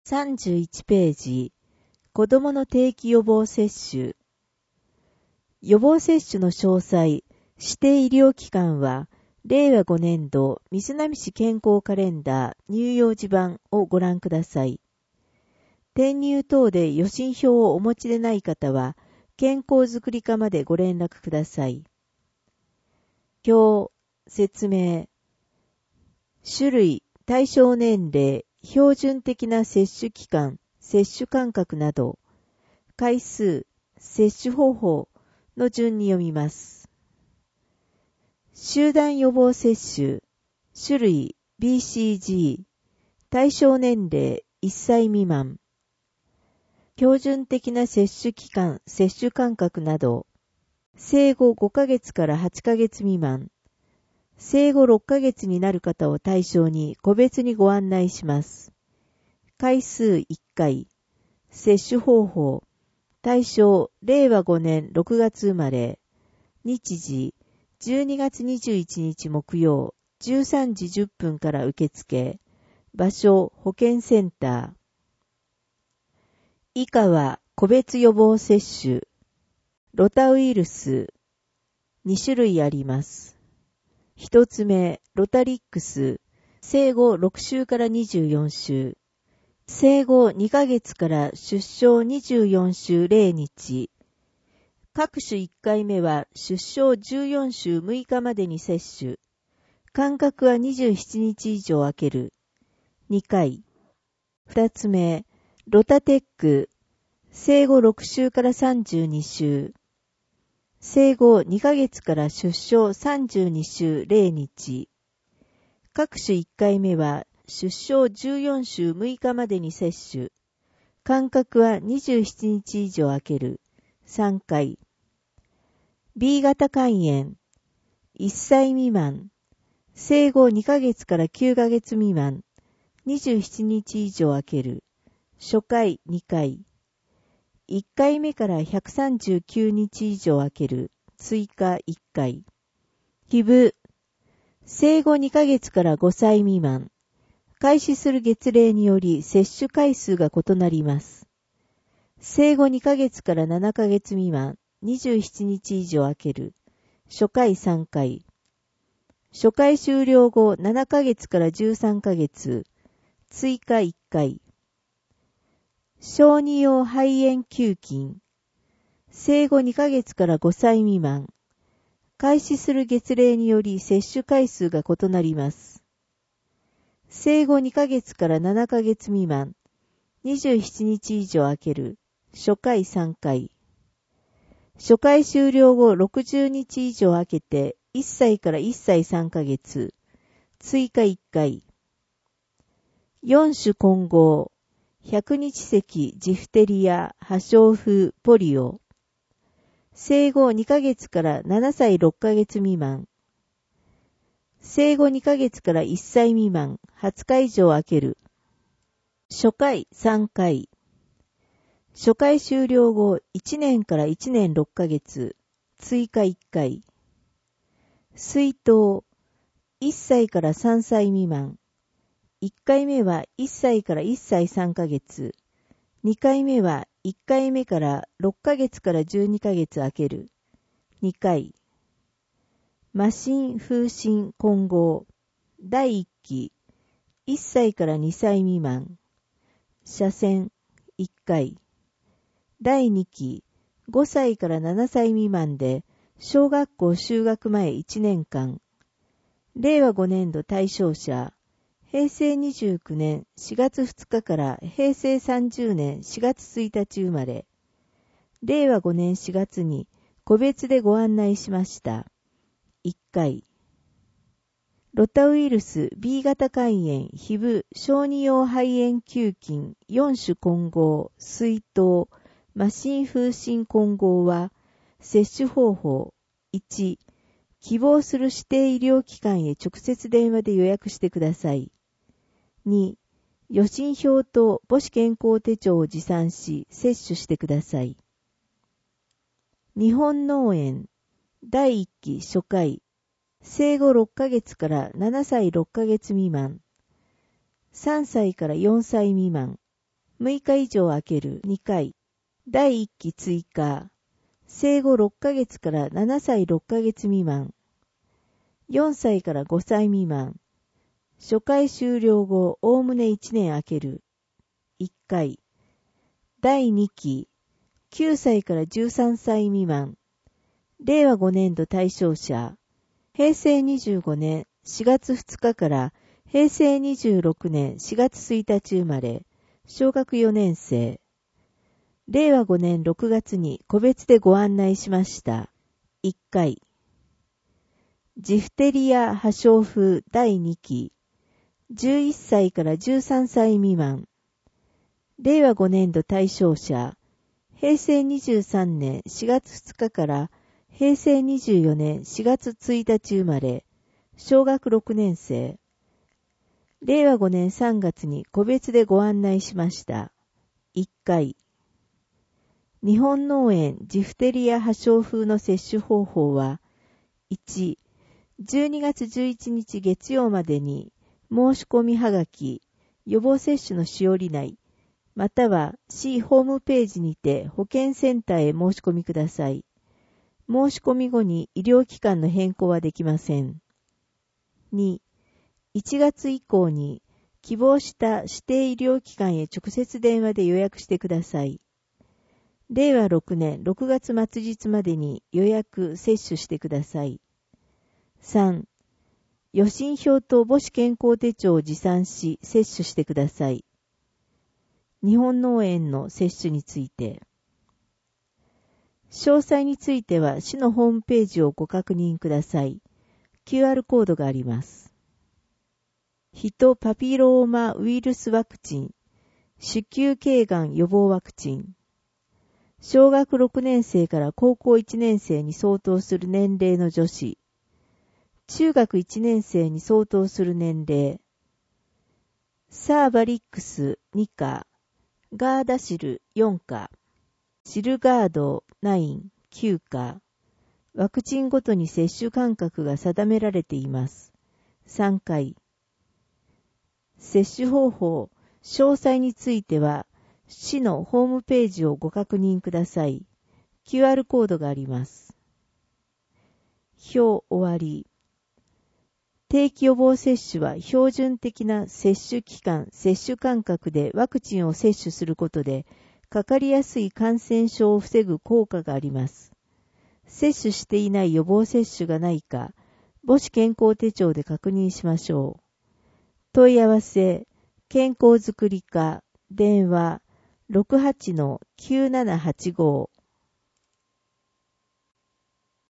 31ページ、子どもの定期予防接種。予防接種の詳細、指定医療機関は、令和5年度瑞浪市健康カレンダー乳幼児版をご覧ください。転入等で予診票をお持ちでない方は、健康づくり課までご連絡ください。表、説明。種類、対象年齢、標準的な接種期間、接種間隔など、回数、接種方法の順に読みます。集団予防接種、種類 BCG、対象年齢1歳未満、標準的な接種期間、接種間隔など、生後5ヶ月から8ヶ月未満、生後6ヶ月になる方を対象に個別にご案内します。回数1回、接種方法、対象、令和5年6月生まれ、日時、12月21日木曜、13時10分から受付、場所、保健センター。以下は、個別予防接種、ロタウイルス、2種類あります。一つ目、ロタリックス、生後6週から24週。生後2ヶ月から出生24週0日。各種1回目は出生14週6日までに接種。間隔は27日以上空ける。2回。2つ目、ロタテック。生後6週から32週。生後2ヶ月から出生32週0日。各種1回目は出生14週6日までに接種。間隔は27日以上空ける。3回。B 型肝炎。1歳未満。生後2ヶ月から9ヶ月未満。27日以上空ける。初回2回。1回目から139日以上空ける。追加1回。ヒブ。生後2ヶ月から5歳未満。開始する月齢により接種回数が異なります。生後2ヶ月から7ヶ月未満。27日以上空ける。初回3回。初回終了後7ヶ月から13ヶ月。追加1回。小児用肺炎球菌。生後2ヶ月から5歳未満。開始する月齢により接種回数が異なります。生後2ヶ月から7ヶ月未満。27日以上空ける。初回3回。初回終了後60日以上空けて1歳から1歳3ヶ月。追加1回。4種混合。100日咳、ジフテリア、破傷風、ポリオ。生後2ヶ月から7歳6ヶ月未満。生後2ヶ月から1歳未満、20日以上空ける。初回3回。初回終了後1年から1年6ヶ月。追加1回。水痘。1歳から3歳未満。1回目は1歳から1歳3ヶ月。2回目は1回目から6ヶ月から12ヶ月空ける。2回。麻疹風疹混合。第1期。1歳から2歳未満。射線。1回。第2期。5歳から7歳未満で、小学校就学前1年間。令和5年度対象者。平成29年4月2日から平成30年4月1日生まれ。令和5年4月に個別でご案内しました。1回。ロタウイルス B 型肝炎、ヒブ、小児用肺炎球菌、4種混合、水痘、麻疹風疹混合は、接種方法。1、希望する指定医療機関へ直接電話で予約してください。2、予診票と母子健康手帳を持参し、接種してください。日本脳炎、第1期初回、生後6ヶ月から7歳6ヶ月未満、3歳から4歳未満、 6日以上空ける2回。第1期追加。生後6ヶ月から7歳6ヶ月未満。4歳から5歳未満。初回終了後、おおむね1年空ける。1回。第2期。9歳から13歳未満。令和5年度対象者。平成25年4月2日から平成26年4月1日生まれ。小学4年生。令和5年6月に個別でご案内しました。1回。ジフテリア破傷風第2期。11歳から13歳未満。令和5年度対象者。平成23年4月2日から平成24年4月1日生まれ。小学6年生。令和5年3月に個別でご案内しました。1回。日本脳炎ジフテリア破傷風の接種方法は、1、12月11日月曜までに申し込みはがき、予防接種のしおり内、または市ホームページにて保健センターへ申し込みください。申し込み後に医療機関の変更はできません。2、1月以降に希望した指定医療機関へ直接電話で予約してください。令和6年6月末日までに予約接種してください。3、予診票と母子健康手帳を持参し接種してください。日本脳炎の接種について。詳細については市のホームページをご確認ください。QR コードがあります。ヒトパピローマウイルスワクチン、子宮頸がん予防ワクチン。小学6年生から高校1年生に相当する年齢の女子。中学1年生に相当する年齢。サーバリックス2価、ガーダシル4価、シルガード9、9価。ワクチンごとに接種間隔が定められています。3回。接種方法、詳細については、市のホームページをご確認ください。QR コードがあります。表終わり。定期予防接種は標準的な接種期間、接種間隔でワクチンを接種することで、かかりやすい感染症を防ぐ効果があります。接種していない予防接種がないか、母子健康手帳で確認しましょう。問い合わせ、健康づくり課、電話、68-9785